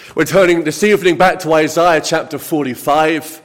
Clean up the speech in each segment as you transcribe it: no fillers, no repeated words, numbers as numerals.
We're turning this evening back to Isaiah chapter 45,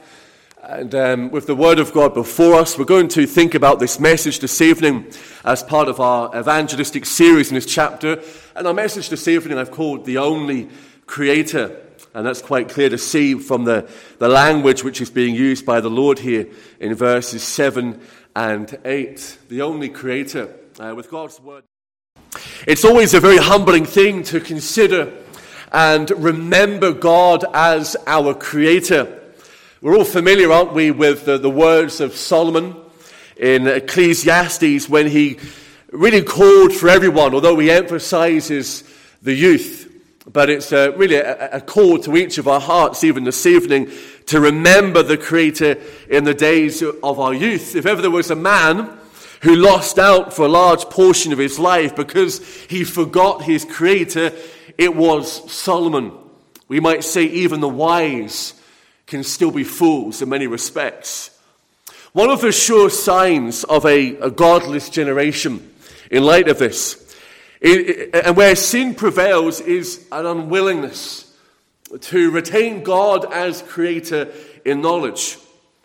and with the Word of God before us, we're going to think about this message this evening as part of our evangelistic series in this chapter. And our message this evening I've called The Only Creator, and that's quite clear to see from the language which is being used by the Lord here in verses 7 and 8. The Only Creator, with God's Word. It's always a very humbling thing to consider and remember God as our Creator. We're all familiar, aren't we, with the words of Solomon in Ecclesiastes when he really called for everyone, although he emphasizes the youth. But it's really a call to each of our hearts, even this evening, to remember the Creator in the days of our youth. If ever there was a man who lost out for a large portion of his life because he forgot his Creator, it was Solomon. We might say even the wise can still be fools in many respects. One of the sure signs of a godless generation in light of this, and where sin prevails, is an unwillingness to retain God as Creator in knowledge.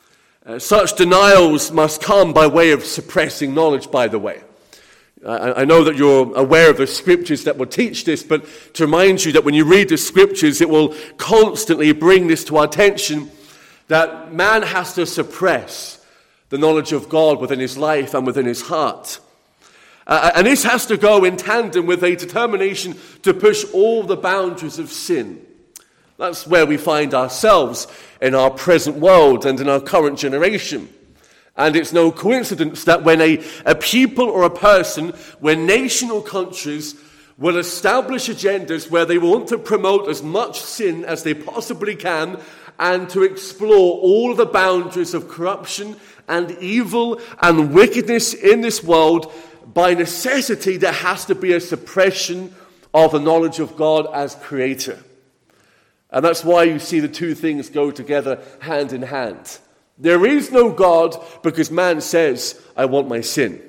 Such denials must come by way of suppressing knowledge, by the way. I know that you're aware of the scriptures that will teach this, but to remind you that when you read the scriptures, it will constantly bring this to our attention that man has to suppress the knowledge of God within his life and within his heart. And this has to go in tandem with a determination to push all the boundaries of sin. That's where we find ourselves in our present world and in our current generation. And it's no coincidence that when a people or a person, when nation or countries will establish agendas where they want to promote as much sin as they possibly can and to explore all of the boundaries of corruption and evil and wickedness in this world, by necessity there has to be a suppression of the knowledge of God as Creator. And that's why you see the two things go together hand in hand. There is no God because man says, I want my sin.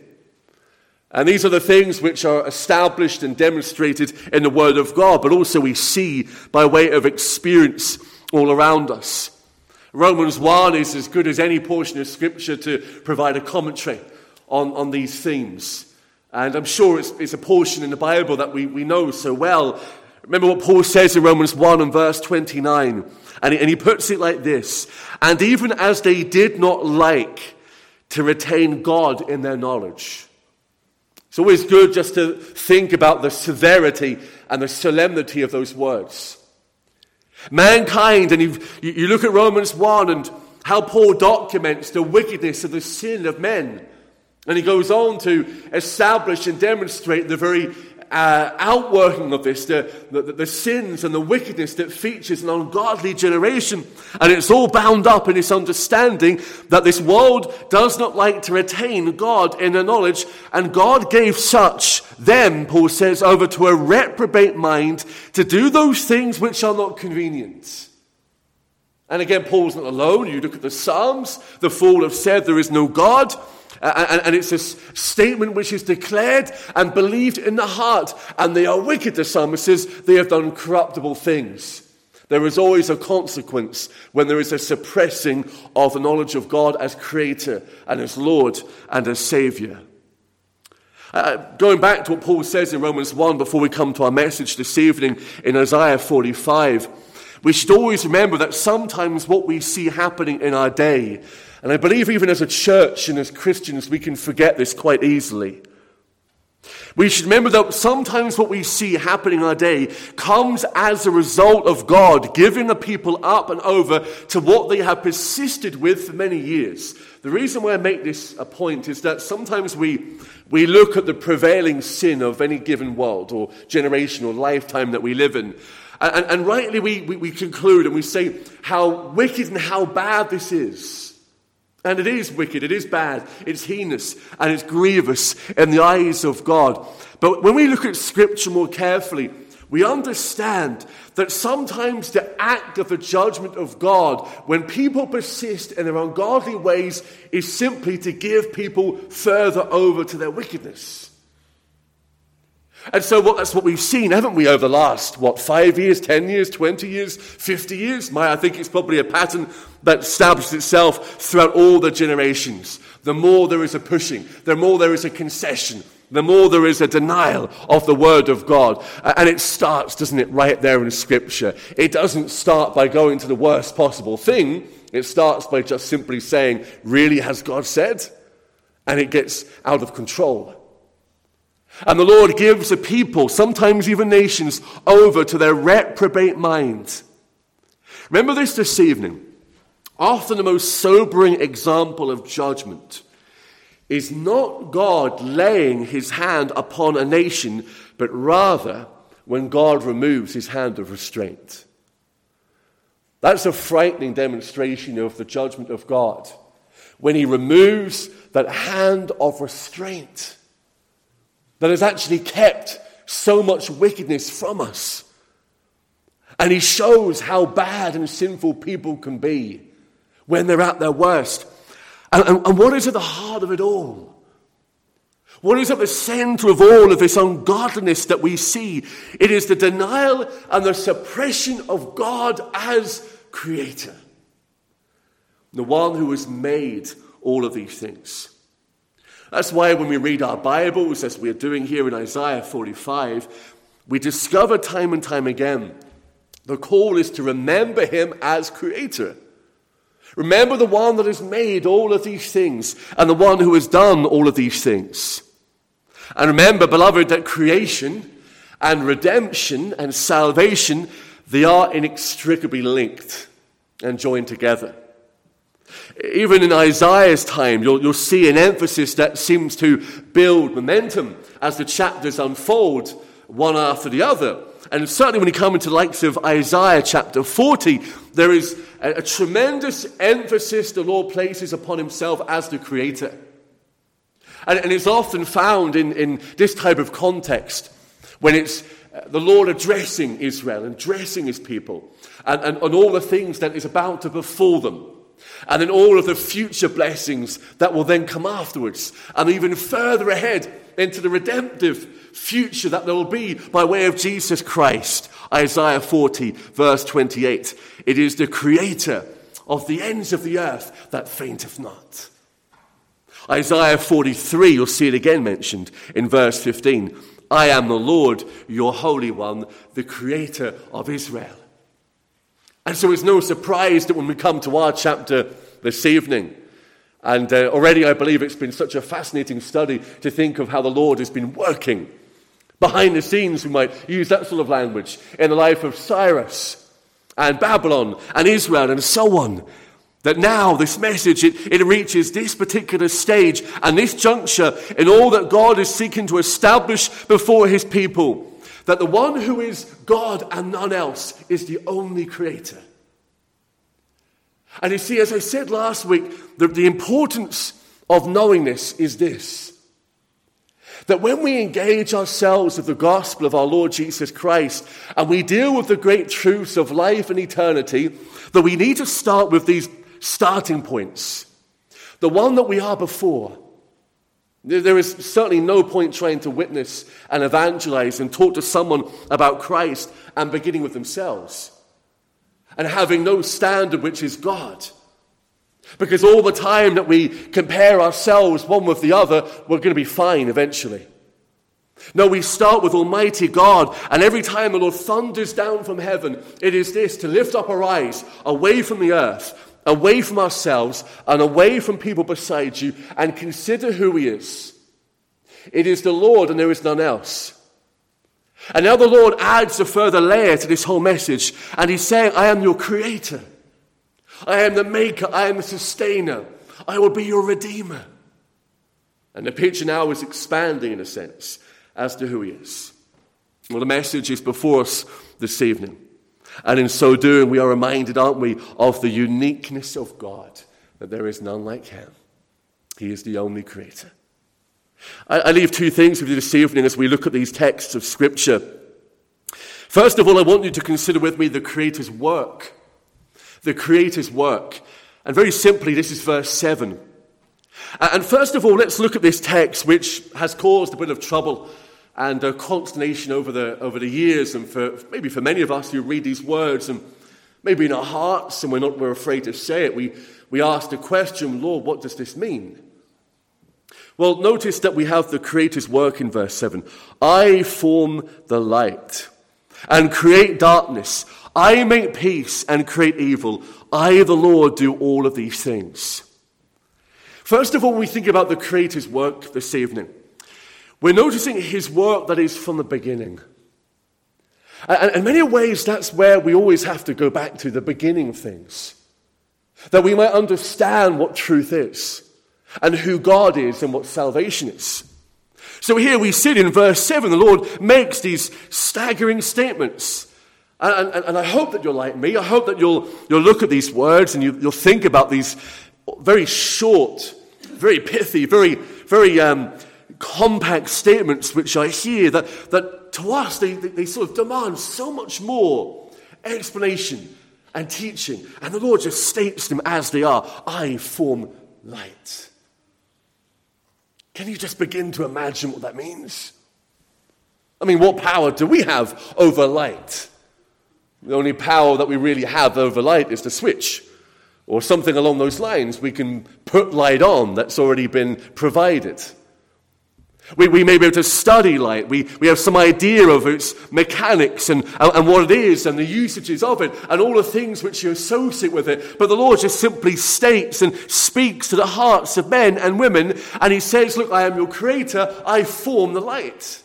And these are the things which are established and demonstrated in the Word of God, but also we see by way of experience all around us. Romans 1 is as good as any portion of Scripture to provide a commentary on these themes. And I'm sure it's a portion in the Bible that we know so well. Remember what Paul says in Romans 1 and verse 29. And he puts it like this: and even as they did not like to retain God in their knowledge. It's always good just to think about the severity and the solemnity of those words. Mankind, and you look at Romans 1 and how Paul documents the wickedness of the sin of men. And he goes on to establish and demonstrate the very outworking of this, the sins and the wickedness that features an ungodly generation. And it's all bound up in this understanding that this world does not like to retain God in their knowledge, and God gave them, Paul says, over to a reprobate mind to do those things which are not convenient. And again, Paul's not alone. You look at the Psalms, the fool have said there is no God. And it's a statement which is declared and believed in the heart. And they are wicked, the psalmist says. They have done corruptible things. There is always a consequence when there is a suppressing of the knowledge of God as Creator and as Lord and as Savior. Going back to what Paul says in Romans 1 before we come to our message this evening in Isaiah 45, we should always remember that sometimes what we see happening in our day, and I believe even as a church and as Christians, we can forget this quite easily. We should remember that sometimes what we see happening in our day comes as a result of God giving the people up and over to what they have persisted with for many years. The reason why I make this a point is that sometimes we look at the prevailing sin of any given world or generation or lifetime that we live in, and rightly we conclude and we say how wicked and how bad this is. And it is wicked, it is bad, it's heinous, and it's grievous in the eyes of God. But when we look at Scripture more carefully, we understand that sometimes the act of the judgment of God, when people persist in their ungodly ways, is simply to give people further over to their wickedness. And so that's what we've seen, haven't we, over the last, 5 years, 10 years, 20 years, 50 years? I think it's probably a pattern that establishes itself throughout all the generations. The more there is a pushing, the more there is a concession, the more there is a denial of the Word of God. And it starts, doesn't it, right there in Scripture. It doesn't start by going to the worst possible thing. It starts by just simply saying, really, has God said? And it gets out of control. And the Lord gives a people, sometimes even nations, over to their reprobate mind. Remember this evening. Often the most sobering example of judgment is not God laying his hand upon a nation, but rather when God removes his hand of restraint. That's a frightening demonstration of the judgment of God, when he removes that hand of restraint that has actually kept so much wickedness from us. And he shows how bad and sinful people can be when they're at their worst. And what is at the heart of it all? What is at the center of all of this ungodliness that we see? It is the denial and the suppression of God as Creator. The one who has made all of these things. That's why when we read our Bibles, as we are doing here in Isaiah 45, we discover time and time again the call is to remember him as Creator. Remember the one that has made all of these things and the one who has done all of these things. And remember, beloved, that creation and redemption and salvation, they are inextricably linked and joined together. Even in Isaiah's time, you'll see an emphasis that seems to build momentum as the chapters unfold one after the other. And certainly when you come into the likes of Isaiah chapter 40, there is a tremendous emphasis the Lord places upon himself as the Creator. And it's often found in this type of context when it's the Lord addressing Israel and addressing his people and all the things that is about to befall them. And then all of the future blessings that will then come afterwards. And even further ahead into the redemptive future that there will be by way of Jesus Christ. Isaiah 40, verse 28. It is the Creator of the ends of the earth that fainteth not. Isaiah 43, you'll see it again mentioned in verse 15. I am the Lord, your Holy One, the Creator of Israel. And so it's no surprise that when we come to our chapter this evening, and already I believe it's been such a fascinating study to think of how the Lord has been working behind the scenes, we might use that sort of language, in the life of Cyrus and Babylon and Israel and so on. That now this message, it reaches this particular stage and this juncture in all that God is seeking to establish before his people. That the one who is God and none else is the only Creator. And you see, as I said last week, the importance of knowing this is this. That when we engage ourselves with the gospel of our Lord Jesus Christ and we deal with the great truths of life and eternity, that we need to start with these starting points. The one that we are before. There is certainly no point trying to witness and evangelize and talk to someone about Christ and beginning with themselves and having no standard which is God. Because all the time that we compare ourselves one with the other, we're going to be fine eventually. No, we start with Almighty God, and every time the Lord thunders down from heaven, it is this, to lift up our eyes away from the earth, away from ourselves and away from people beside you, and consider who he is. It is the Lord and there is none else. And now the Lord adds a further layer to this whole message, and he's saying, I am your Creator. I am the maker. I am the sustainer. I will be your redeemer. And the picture now is expanding in a sense as to who he is. Well, the message is before us this evening. And in so doing, we are reminded, aren't we, of the uniqueness of God, that there is none like him. He is the only Creator. I leave two things with you this evening as we look at these texts of Scripture. First of all, I want you to consider with me the Creator's work. The Creator's work. And very simply, this is verse 7. And first of all, let's look at this text, which has caused a bit of trouble and consternation over the years, and maybe for many of us who read these words, and maybe in our hearts, and we're afraid to say it, we ask the question, Lord, what does this mean? Well, notice that we have the Creator's work in verse 7. I form the light and create darkness. I make peace and create evil. I, the Lord, do all of these things. First of all, when we think about the Creator's work this evening, we're noticing his work that is from the beginning. And in many ways, that's where we always have to go back to, the beginning of things, that we might understand what truth is, and who God is, and what salvation is. So here we see in verse 7, the Lord makes these staggering statements. And I hope that you're like me. I hope that you'll look at these words and you'll think about these very short, very pithy, very compact statements which I hear that to us they sort of demand so much more explanation and teaching. And the Lord just states them as they are. I form light. Can you just begin to imagine what that means? I mean, what power do we have over light? The only power that we really have over light is the switch, or something along those lines. We can put light on that's already been provided. We may be able to study light. We have some idea of its mechanics and what it is and the usages of it and all the things which you associate with it. But the Lord just simply states and speaks to the hearts of men and women, and he says, look, I am your creator. I form the light.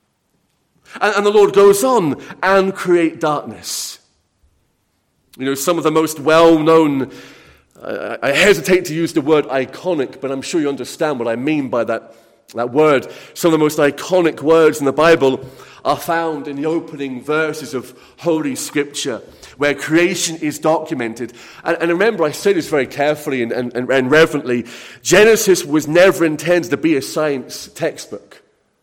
And the Lord goes on and create darkness. You know, some of the most well-known, I hesitate to use the word iconic, but I'm sure you understand what I mean by that word. Some of the most iconic words in the Bible are found in the opening verses of Holy Scripture, where creation is documented. And remember, I say this very carefully and reverently, Genesis was never intended to be a science textbook.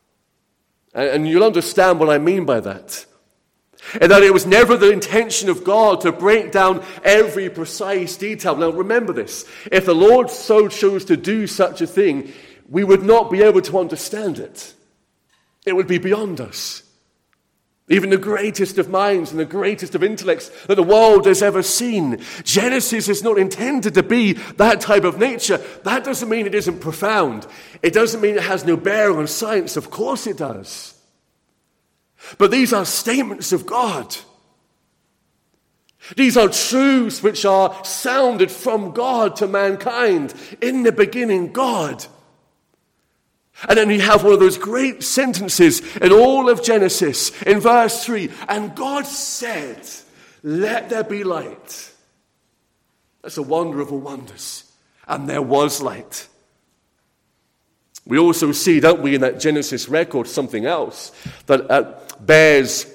And you'll understand what I mean by that. And that it was never the intention of God to break down every precise detail. Now remember this, if the Lord so chose to do such a thing, we would not be able to understand it. It would be beyond us. Even the greatest of minds and the greatest of intellects that the world has ever seen. Genesis is not intended to be that type of nature. That doesn't mean it isn't profound. It doesn't mean it has no bearing on science. Of course it does. But these are statements of God. These are truths which are sounded from God to mankind. In the beginning, God. And then you have one of those great sentences in all of Genesis, in verse 3, and God said, let there be light. That's a wonder of all wonders. And there was light. We also see, don't we, in that Genesis record, something else that bears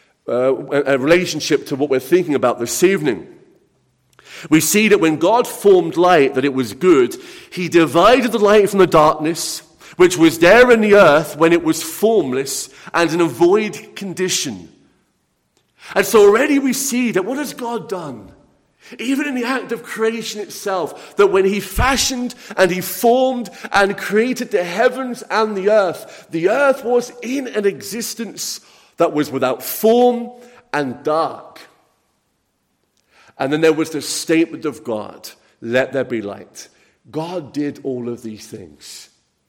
a relationship to what we're thinking about this evening. We see that when God formed light, that it was good. He divided the light from the darkness, which was there in the earth when it was formless and in a void condition. And so already we see that what has God done? Even in the act of creation itself, that when he fashioned and he formed and created the heavens and the earth was in an existence that was without form and dark. And then there was the statement of God, let there be light. God did all of these things.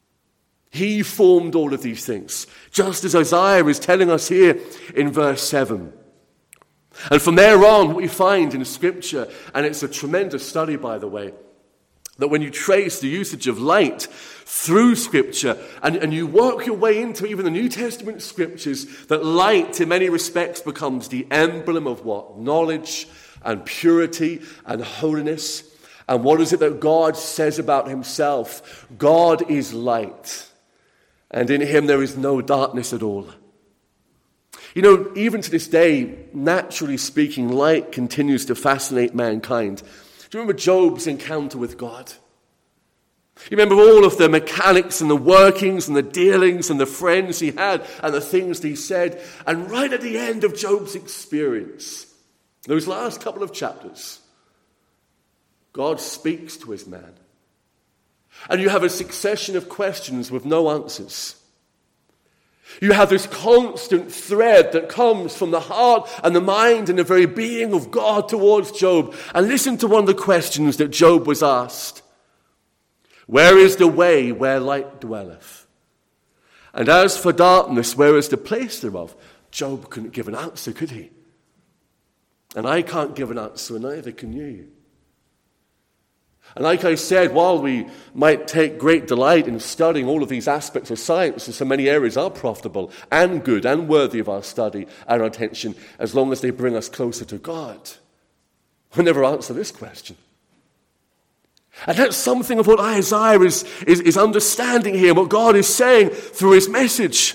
He formed all of these things, just as Isaiah is telling us here in verse 7. And from there on, what we find in Scripture, and it's a tremendous study, by the way, that when you trace the usage of light through Scripture, and you work your way into even the New Testament Scriptures, that light in many respects becomes the emblem of what? Knowledge and purity and holiness. And what is it that God says about himself? God is light. And in him there is no darkness at all. You know, even to this day, naturally speaking, light continues to fascinate mankind. Do you remember Job's encounter with God? You remember all of the mechanics and the workings and the dealings and the friends he had and the things he said. And right at the end of Job's experience, those last couple of chapters, God speaks to his man. And you have a succession of questions with no answers. You have this constant thread that comes from the heart and the mind and the very being of God towards Job. And listen to one of the questions that Job was asked. Where is the way where light dwelleth? And as for darkness, where is the place thereof? Job couldn't give an answer, could he? And I can't give an answer, and neither can you. And like I said, while we might take great delight in studying all of these aspects of science, and so many areas are profitable and good and worthy of our study and our attention, as long as they bring us closer to God, we'll never answer this question. And that's something of what Isaiah is understanding here, what God is saying through his message.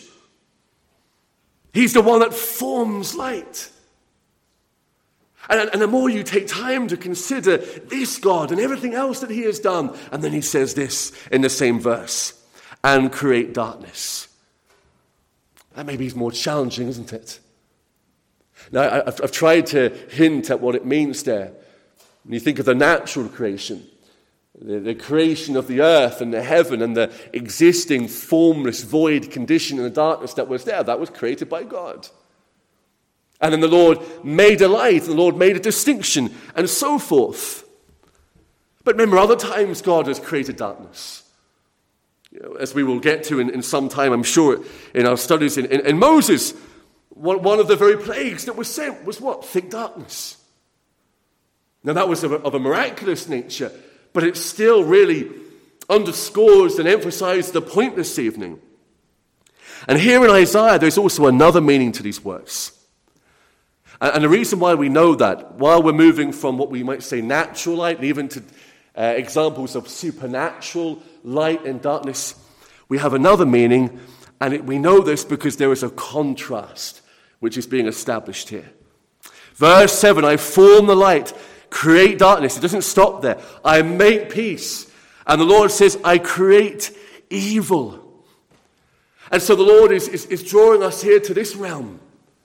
He's the one that forms light. And the more you take time to consider this God and everything else that he has done, and then he says this in the same verse, and create darkness. That maybe is more challenging, isn't it? Now, I've tried to hint at what it means there. When you think of the natural creation, the creation of the earth and the heaven and the existing formless void condition in the darkness that was there, that was created by God. And then the Lord made a light, and the Lord made a distinction, and so forth. But remember, other times God has created darkness. As we will get to in some time, I'm sure, in our studies in Moses, one of the very plagues that was sent was what? Thick darkness. Now that was of a miraculous nature, but it still really underscores and emphasizes the point this evening. And here in Isaiah, there's also another meaning to these words. And the reason why we know that, while we're moving from what we might say natural light, and even to examples of supernatural light and darkness, we have another meaning, and we know this because there is a contrast which is being established here. Verse 7, I form the light, create darkness. It doesn't stop there. I make peace. And the Lord says, I create evil. And so the Lord is drawing us here to this realm.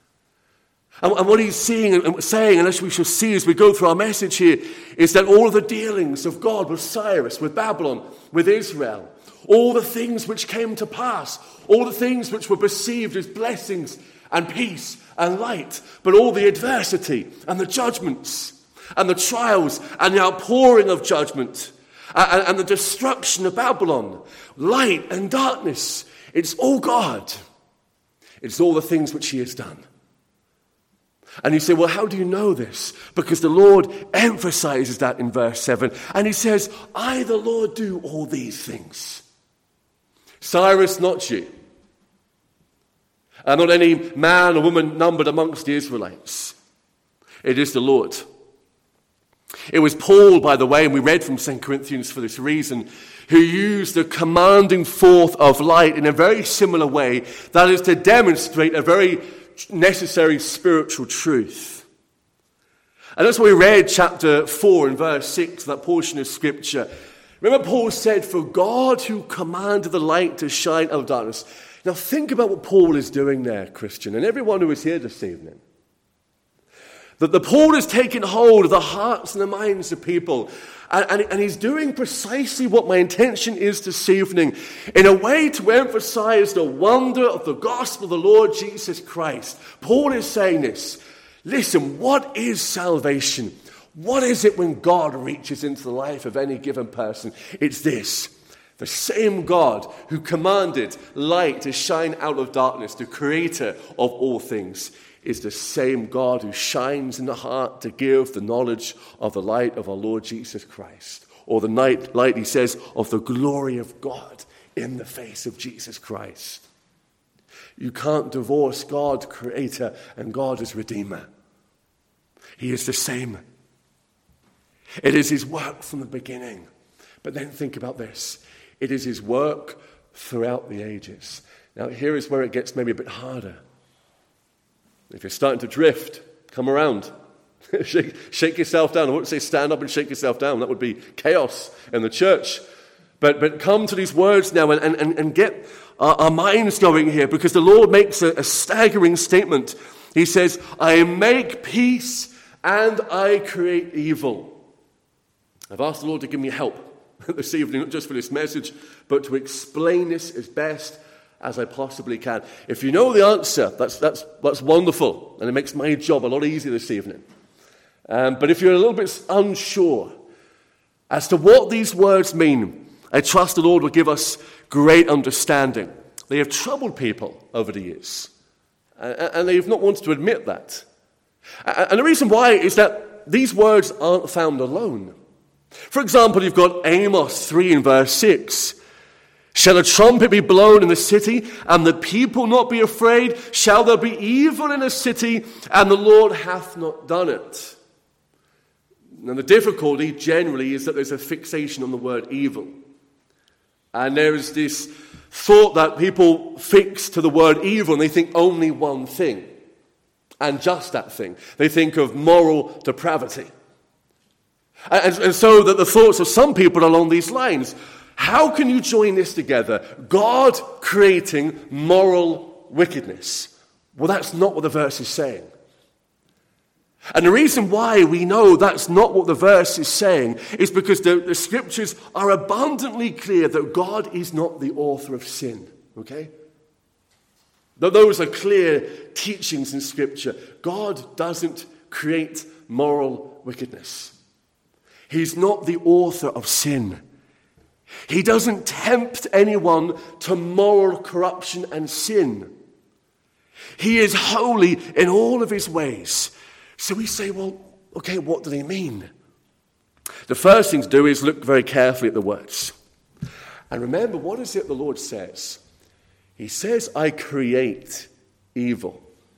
And what he's seeing and saying, and as we shall see as we go through our message here, is that all of the dealings of God with Cyrus, with Babylon, with Israel, all the things which came to pass, all the things which were perceived as blessings and peace and light, but all the adversity and the judgments and the trials and the outpouring of judgment and the destruction of Babylon, light and darkness, it's all God. It's all the things which he has done. And you say, well, how do you know this? Because the Lord emphasizes that in verse 7. And he says, I, the Lord, do all these things. Cyrus, not you. And not any man or woman numbered amongst the Israelites. It is the Lord. It was Paul, by the way, and we read from 2 Corinthians for this reason, who used the commanding forth of light in a very similar way. That is to demonstrate a very necessary spiritual truth. And that's why we read chapter 4 and verse 6, that portion of scripture. Remember, Paul said, for God who commanded the light to shine out of darkness. Now think about what Paul is doing there, Christian, and everyone who is here this evening. That the Paul is taking hold of the hearts and the minds of people. And he's doing precisely what my intention is this evening, in a way to emphasize the wonder of the gospel of the Lord Jesus Christ. Paul is saying this. Listen, what is salvation? What is it when God reaches into the life of any given person? It's this. The same God who commanded light to shine out of darkness, the creator of all things, is the same God who shines in the heart to give the knowledge of the light of our Lord Jesus Christ. Or the light, he says, of the glory of God in the face of Jesus Christ. You can't divorce God, creator, and God as redeemer. He is the same. It is his work from the beginning. But then think about this. It is his work throughout the ages. Now here is where it gets maybe a bit harder. If you're starting to drift, come around. shake yourself down. I wouldn't say stand up and shake yourself down. That would be chaos in the church. But come to these words now and get our minds going here, because the Lord makes a staggering statement. He says, I make peace and I create evil. I've asked the Lord to give me help this evening, not just for this message, but to explain this as best as I possibly can. If you know the answer, that's wonderful, and it makes my job a lot easier this evening. But if you're a little bit unsure as to what these words mean, I trust the Lord will give us great understanding. They have troubled people over the years, and they have not wanted to admit that. And the reason why is that these words aren't found alone. For example, you've got Amos 3 in verse 6. Shall a trumpet be blown in the city, and the people not be afraid? Shall there be evil in a city, and the Lord hath not done it? Now, the difficulty generally is that there's a fixation on the word evil. And there is this thought that people fix to the word evil, and they think only one thing, and just that thing. They think of moral depravity. And so that the thoughts of some people along these lines, how can you join this together? God creating moral wickedness. Well, that's not what the verse is saying. And the reason why we know that's not what the verse is saying is because the scriptures are abundantly clear that God is not the author of sin. Okay? Those are clear teachings in scripture. God doesn't create moral wickedness. He's not the author of sin. He doesn't tempt anyone to moral corruption and sin. He is holy in all of his ways. So we say, well, okay, what do they mean? The first thing to do is look very carefully at the words. And remember, what is it the Lord says? He says, I create evil.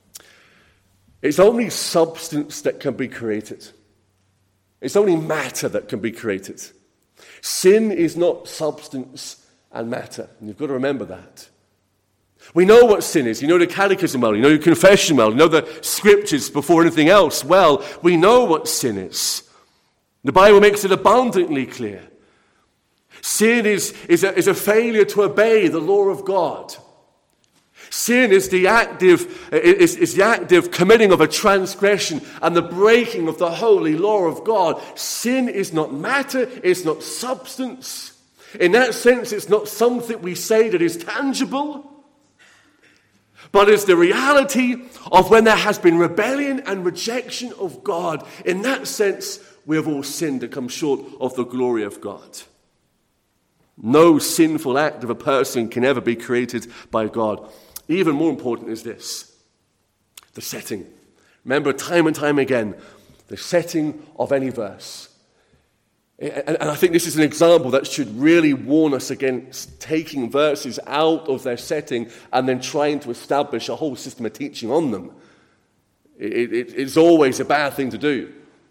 It's only substance that can be created. It's only matter that can be created. Sin is not substance and matter. And you've got to remember that. We know what sin is. You know the catechism well. You know your confession well. You know the scriptures before anything else well. We know what sin is. The Bible makes it abundantly clear. Sin is a failure to obey the law of God. Sin is the active committing of a transgression and the breaking of the holy law of God. Sin is not matter, it's not substance. In that sense, it's not something we say that is tangible, but it's the reality of when there has been rebellion and rejection of God. In that sense, we have all sinned and come short of the glory of God. No sinful act of a person can ever be created by God. Even more important is this, the setting. Remember, time and time again, the setting of any verse. And I think this is an example that should really warn us against taking verses out of their setting and then trying to establish a whole system of teaching on them. It's always a bad thing to do.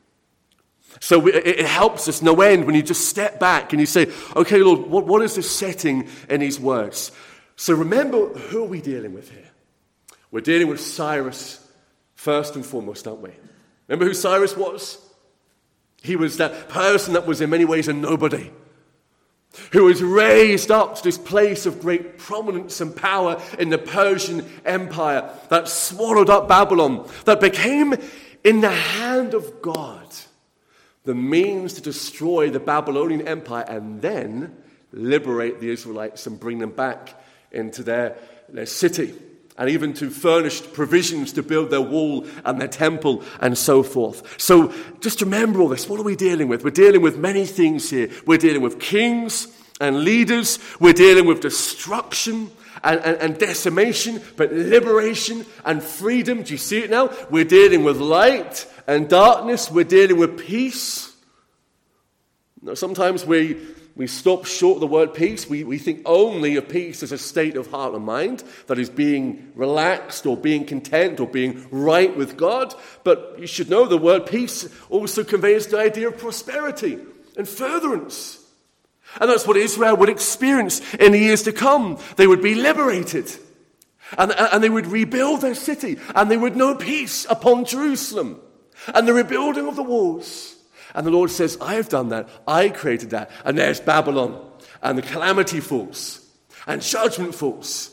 So it helps us no end when you just step back and you say, okay, Lord, what is the setting in these words? So remember, who are we dealing with here? We're dealing with Cyrus first and foremost, aren't we? Remember who Cyrus was? He was that person that was in many ways a nobody, who was raised up to this place of great prominence and power in the Persian Empire that swallowed up Babylon, that became in the hand of God the means to destroy the Babylonian Empire and then liberate the Israelites and bring them back into their city, and even to furnish provisions to build their wall and their temple and so forth. So just remember all this. What are we dealing with? We're dealing with many things here. We're dealing with kings and leaders. We're dealing with destruction and decimation, but liberation and freedom. Do you see it now? We're dealing with light and darkness. We're dealing with peace. Now, sometimes we stop short of the word peace. We think only of peace as a state of heart and mind, that is being relaxed or being content or being right with God. But you should know the word peace also conveys the idea of prosperity and furtherance. And that's what Israel would experience in the years to come. They would be liberated. And they would rebuild their city. And they would know peace upon Jerusalem. And the rebuilding of the walls. And the Lord says, I have done that. I created that. And there's Babylon. And the calamity falls. And judgment falls.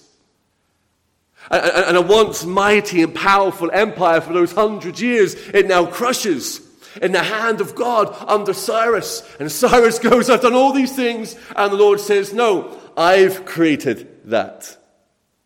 And a once mighty and powerful empire for those 100 years, it now crushes in the hand of God under Cyrus. And Cyrus goes, I've done all these things. And the Lord says, no, I've created that.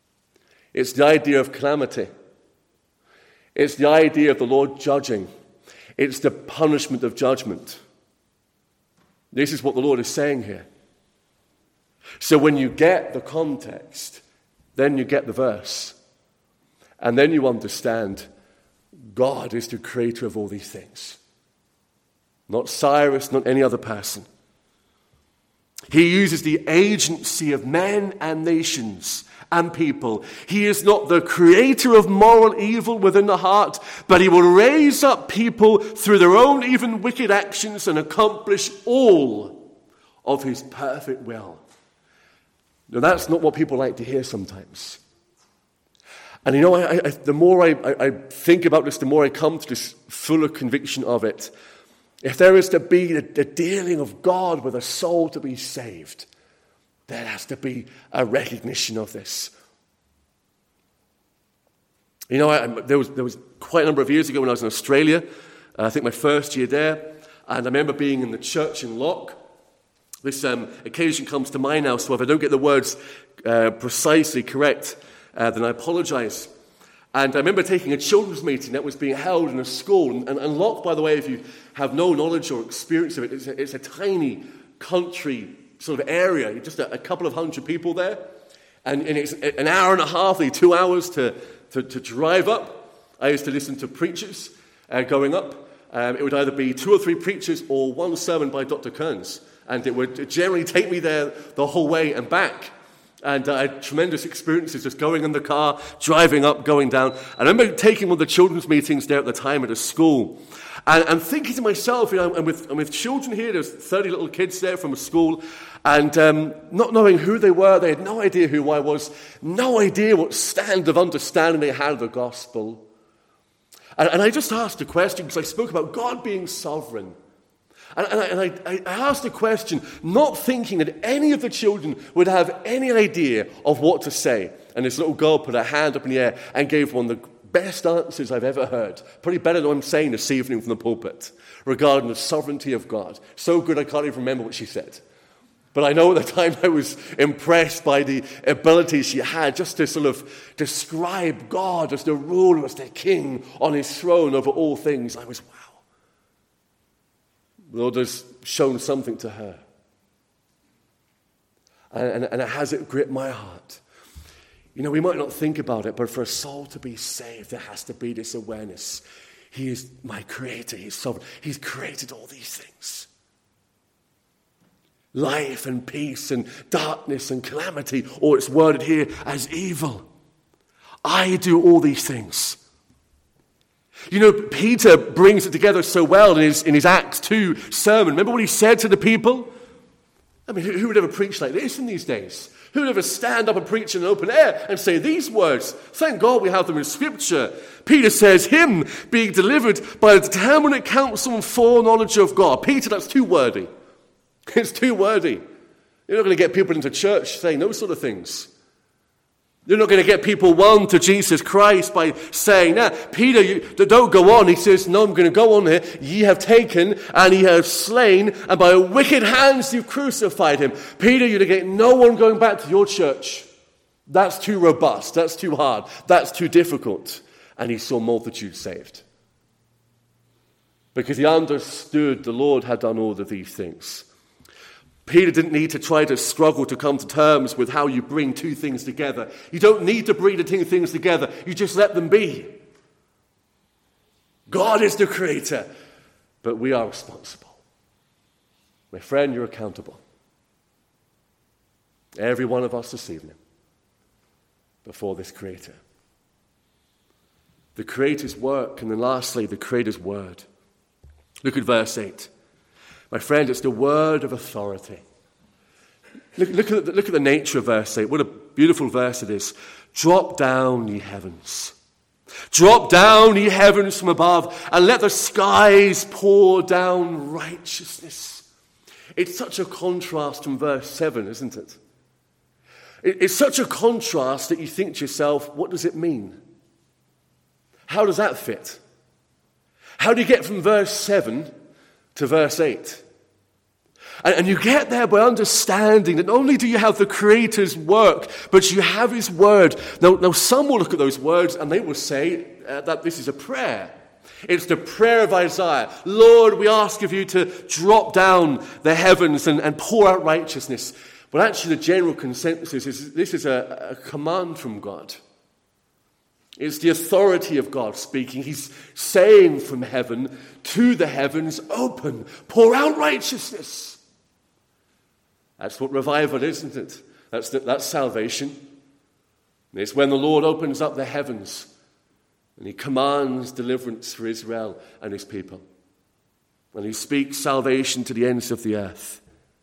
It's the idea of calamity. It's the idea of the Lord judging. It's the punishment of judgment. This is what the Lord is saying here. So when you get the context, then you get the verse. And then you understand God is the creator of all these things. Not Cyrus, not any other person. He uses the agency of men and nations and people. He is not the creator of moral evil within the heart, but he will raise up people through their own even wicked actions and accomplish all of his perfect will. Now, that's not what people like to hear sometimes. And the more I think about this, the more I come to this fuller conviction of it. If there is to be the dealing of God with a soul to be saved, there has to be a recognition of this. There was quite a number of years ago when I was in Australia, I think my first year there, and I remember being in the church in Loch. This occasion comes to mind now, so if I don't get the words precisely correct, then I apologize. And I remember taking a children's meeting that was being held in a school. And Loch, by the way, if you have no knowledge or experience of it, it's a tiny country sort of area, just a couple of hundred people there. And it's an hour and a half, 2 hours to drive up. I used to listen to preachers going up. It would either be 2 or 3 preachers or one sermon by Dr. Kearns. And it would generally take me there the whole way and back. And I had tremendous experiences just going in the car, driving up, going down. I remember taking one of the children's meetings there at the time at a school. And thinking to myself, I'm with children here, there's 30 little kids there from a school. And not knowing who they were, they had no idea who I was, no idea what stand of understanding they had of the gospel. And I just asked a question, because I spoke about God being sovereign. And I asked a question, not thinking that any of the children would have any idea of what to say. And this little girl put her hand up in the air and gave one of the best answers I've ever heard. Probably better than what I'm saying this evening from the pulpit, regarding the sovereignty of God. So good I can't even remember what she said. But I know at the time I was impressed by the ability she had just to sort of describe God as the ruler, as the king on his throne over all things. I was, wow. The Lord has shown something to her. And has it gripped my heart? We might not think about it, but for a soul to be saved, there has to be this awareness. He is my creator. He's sovereign. He's created all these things. Life and peace and darkness and calamity, or it's worded here as evil. I do all these things. Peter brings it together so well in his Acts 2 sermon. Remember what he said to the people? I mean, who would ever preach like this in these days? Who would ever stand up and preach in an open air and say these words? Thank God we have them in Scripture. Peter says, him being delivered by the determinate counsel and foreknowledge of God. Peter, that's too wordy. It's too wordy. You're not going to get people into church saying those sort of things. You're not going to get people won to Jesus Christ by saying, Peter, don't go on. He says, no, I'm going to go on here. Ye have taken and ye have slain, and by wicked hands you've crucified him. Peter, you're going to get no one going back to your church. That's too robust. That's too hard. That's too difficult. And he saw multitudes saved. Because he understood the Lord had done all of these things. Peter didn't need to try to struggle to come to terms with how you bring two things together. You don't need to bring the two things together. You just let them be. God is the creator, but we are responsible. My friend, you're accountable. Every one of us this evening before this creator. The creator's work, and then lastly, the creator's word. Look at verse 8. My friend, it's the word of authority. Look at the nature of verse 8. What a beautiful verse it is. Drop down, ye heavens. Drop down, ye heavens from above, and let the skies pour down righteousness. It's such a contrast from verse 7, isn't it? It's such a contrast that you think to yourself, what does it mean? How does that fit? How do you get from verse 7 to verse 8? And you get there by understanding that not only do you have the Creator's work, but you have His word. Now some will look at those words and they will say that this is a prayer. It's the prayer of Isaiah. Lord, we ask of you to drop down the heavens and pour out righteousness. But actually the general consensus is this is a command from God. It's the authority of God speaking. He's saying from heaven to the heavens, open, pour out righteousness. That's what revival is, isn't it? That's salvation. It's when the Lord opens up the heavens and He commands deliverance for Israel and His people. And He speaks salvation to the ends of the earth.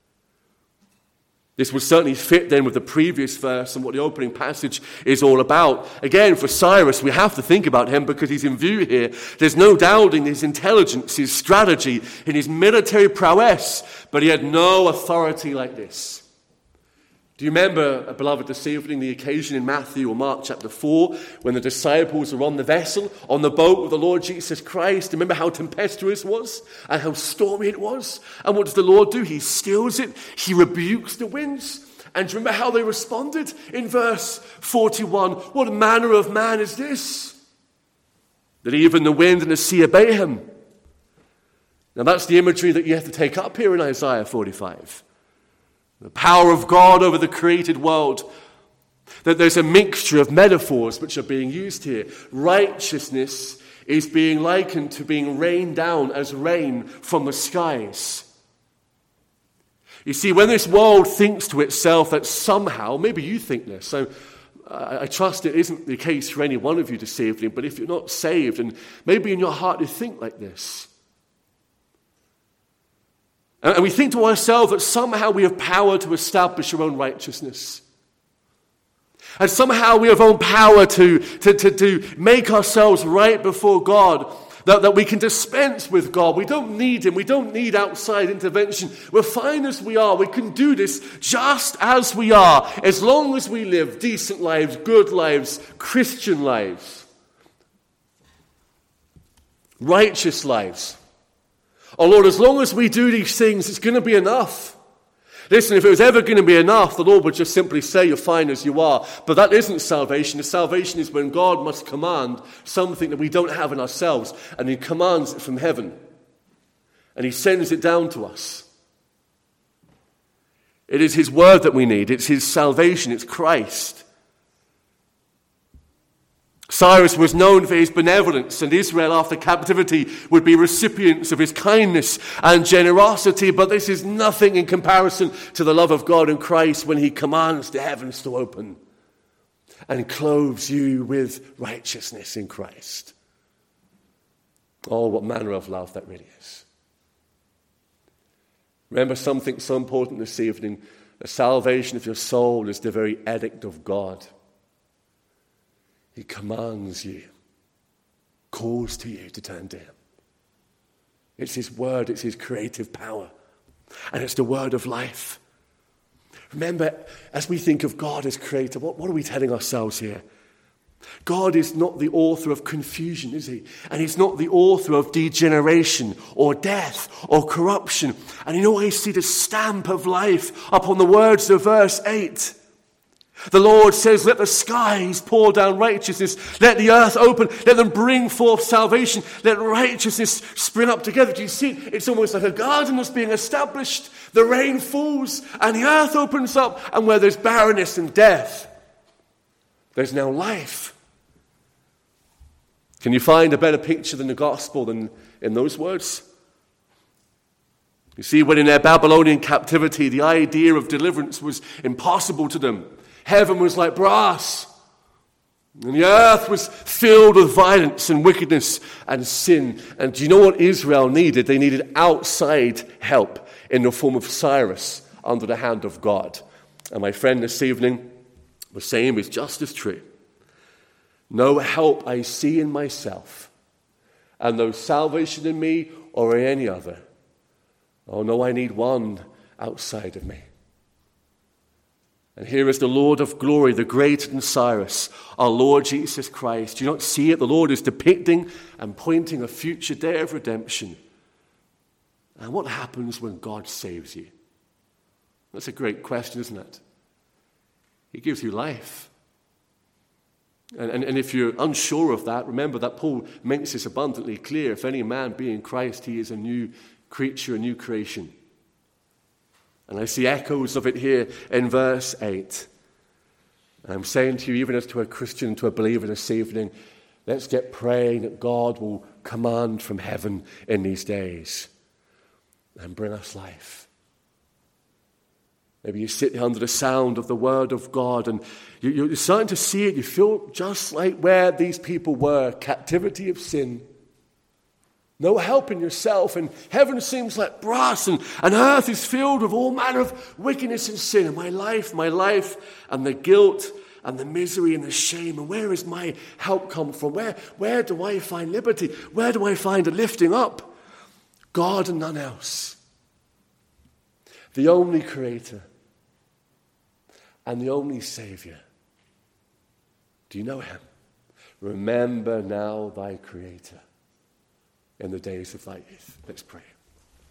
This would certainly fit then with the previous verse and what the opening passage is all about. Again, for Cyrus, we have to think about him because he's in view here. There's no doubting his intelligence, his strategy, and his military prowess, but he had no authority like this. Do you remember, beloved, this evening, the occasion in Matthew or Mark chapter 4 when the disciples were on the vessel, on the boat with the Lord Jesus Christ? Remember how tempestuous it was and how stormy it was? And what does the Lord do? He stills it. He rebukes the winds. And do you remember how they responded in verse 41? What manner of man is this, that even the wind and the sea obey him? Now that's the imagery that you have to take up here in Isaiah 45. The power of God over the created world. That there's a mixture of metaphors which are being used here. Righteousness is being likened to being rained down as rain from the skies. You see, when this world thinks to itself that somehow, maybe you think this, so I trust it isn't the case for any one of you this evening, but if you're not saved, and maybe in your heart you think like this, and we think to ourselves that somehow we have power to establish our own righteousness. And somehow we have our own power to make ourselves right before God. That we can dispense with God. We don't need Him. We don't need outside intervention. We're fine as we are. We can do this just as we are. As long as we live decent lives, good lives, Christian lives. Righteous lives. Oh Lord, as long as we do these things, it's going to be enough. Listen, if it was ever going to be enough, the Lord would just simply say, you're fine as you are. But that isn't salvation. The salvation is when God must command something that we don't have in ourselves, and He commands it from heaven. And He sends it down to us. It is His word that we need. It's His salvation. It's Christ. Cyrus was known for his benevolence, and Israel after captivity would be recipients of his kindness and generosity, but this is nothing in comparison to the love of God in Christ when He commands the heavens to open and clothes you with righteousness in Christ. Oh, what manner of love that really is. Remember something so important this evening. The salvation of your soul is the very edict of God. He commands you, calls to you to turn to Him. It's His word, it's His creative power, and it's the word of life. Remember, as we think of God as creator, what are we telling ourselves here? God is not the author of confusion, is He? And He's not the author of degeneration or death or corruption. And you always see the stamp of life upon the words of verse 8. The Lord says, let the skies pour down righteousness. Let the earth open. Let them bring forth salvation. Let righteousness spring up together. Do you see it? It's almost like a garden that's being established. The rain falls and the earth opens up. And where there's barrenness and death, there's now life. Can you find a better picture than the gospel than in those words? You see, when in their Babylonian captivity, the idea of deliverance was impossible to them. Heaven was like brass, and the earth was filled with violence and wickedness and sin. And do you know what Israel needed? They needed outside help in the form of Cyrus under the hand of God. And my friend this evening was saying is just as true. No help I see in myself, and no salvation in me or in any other. Oh no, I need one outside of me. And here is the Lord of glory, the greater than Cyrus, our Lord Jesus Christ. Do you not see it? The Lord is depicting and pointing a future day of redemption. And what happens when God saves you? That's a great question, isn't it? He gives you life. And if you're unsure of that, remember that Paul makes this abundantly clear. If any man be in Christ, he is a new creature, a new creation. And I see echoes of it here in verse 8. I'm saying to you, even as to a Christian, to a believer this evening, let's get praying that God will command from heaven in these days and bring us life. Maybe you sit under the sound of the word of God and you're starting to see it. You feel just like where these people were, captivity of sin. No help in yourself, and heaven seems like brass, and earth is filled with all manner of wickedness and sin. And my life, and the guilt, and the misery, and the shame. And where is my help come from? Where do I find liberty? Where do I find a lifting up? God and none else. The only Creator, and the only Savior. Do you know Him? Remember now thy Creator in the days of thy youth. Let's pray.